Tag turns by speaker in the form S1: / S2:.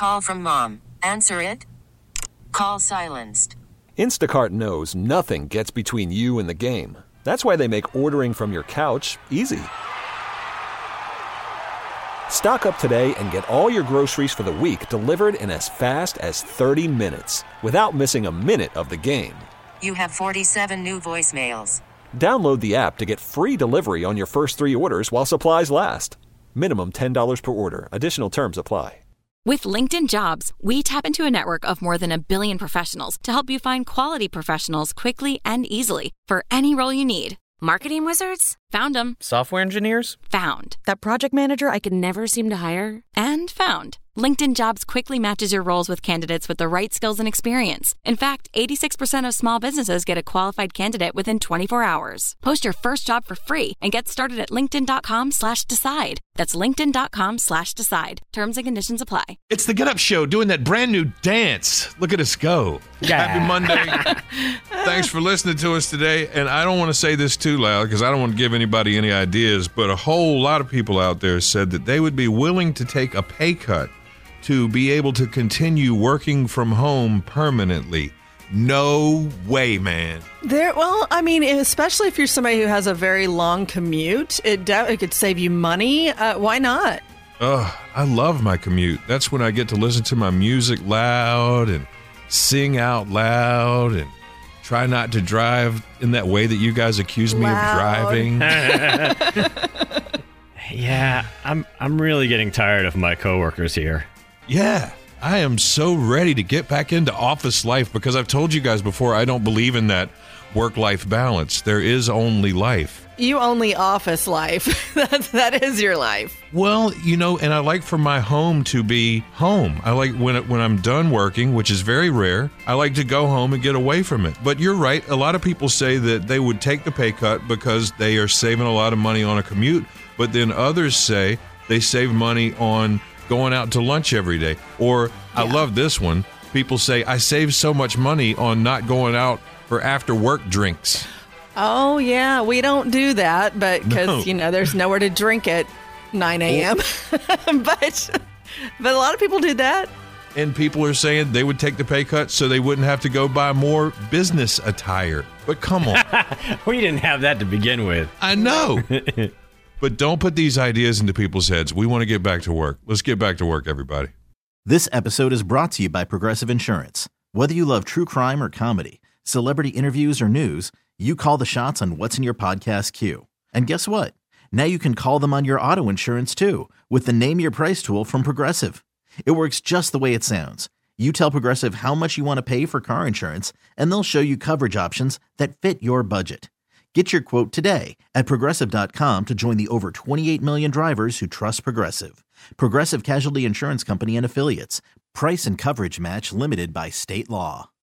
S1: call from mom. Answer it. Call silenced.
S2: Instacart knows nothing gets between you and the game. That's why they make ordering from your couch easy. Stock up today and get all your groceries for the week delivered in as fast as 30 minutes without missing a minute of the game.
S1: You have 47 new voicemails.
S2: Download the app to get free delivery on your first 3 orders while supplies last. Minimum $10 per order. Additional terms apply.
S3: With LinkedIn Jobs, we tap into a network of more than 1 billion professionals to help you find quality professionals quickly and easily for any role you need.
S4: Marketing wizards?
S3: Found them.
S5: Software engineers?
S3: Found.
S4: That project manager I could never seem to hire?
S3: And found. LinkedIn Jobs quickly matches your roles with candidates with the right skills and experience. In fact, 86% of small businesses get a qualified candidate within 24 hours. Post your first job for free and get started at linkedin.com/decide. That's linkedin.com/decide. Terms and conditions apply.
S6: It's the Get Up Show doing that brand new dance. Look at us go.
S5: Yeah.
S6: Happy Monday. Thanks for listening to us today. And I don't want to say this too loud because I don't want to give anybody any ideas, but a whole lot of people out there said that they would be willing to take a pay cut to be able to continue working from home permanently. No way, man.
S7: Well, I mean, especially if you're somebody who has a very long commute, it could save you money. Why not?
S6: I love my commute. That's when I get to listen to my music loud and sing out loud and try not to drive in that way that you guys accuse me of driving.
S5: Yeah, I'm really getting tired of my coworkers here.
S6: Yeah, I am so ready to get back into office life because I've told you guys before I don't believe in that work-life balance. There is only life.
S7: You only office life. that is your life.
S6: Well, and I like for my home to be home. I like when I'm done working, which is very rare, I like to go home and get away from it. But you're right. A lot of people say that they would take the pay cut because they are saving a lot of money on a commute. But then others say they save money on going out to lunch every day. Or I love this one. People say, I save so much money on not going out for after work drinks.
S7: Oh, yeah. We don't do that, but because, there's nowhere to drink at 9 a.m. but a lot of people do that.
S6: And people are saying they would take the pay cut so they wouldn't have to go buy more business attire. But come on.
S5: We didn't have that to begin with.
S6: I know. But don't put these ideas into people's heads. We want to get back to work. Let's get back to work, everybody.
S8: This episode is brought to you by Progressive Insurance. Whether you love true crime or comedy, celebrity interviews or news, you call the shots on what's in your podcast queue. And guess what? Now you can call them on your auto insurance too with the Name Your Price tool from Progressive. It works just the way it sounds. You tell Progressive how much you want to pay for car insurance, and they'll show you coverage options that fit your budget. Get your quote today at Progressive.com to join the over 28 million drivers who trust Progressive. Progressive Casualty Insurance Company and Affiliates. Price and coverage match limited by state law.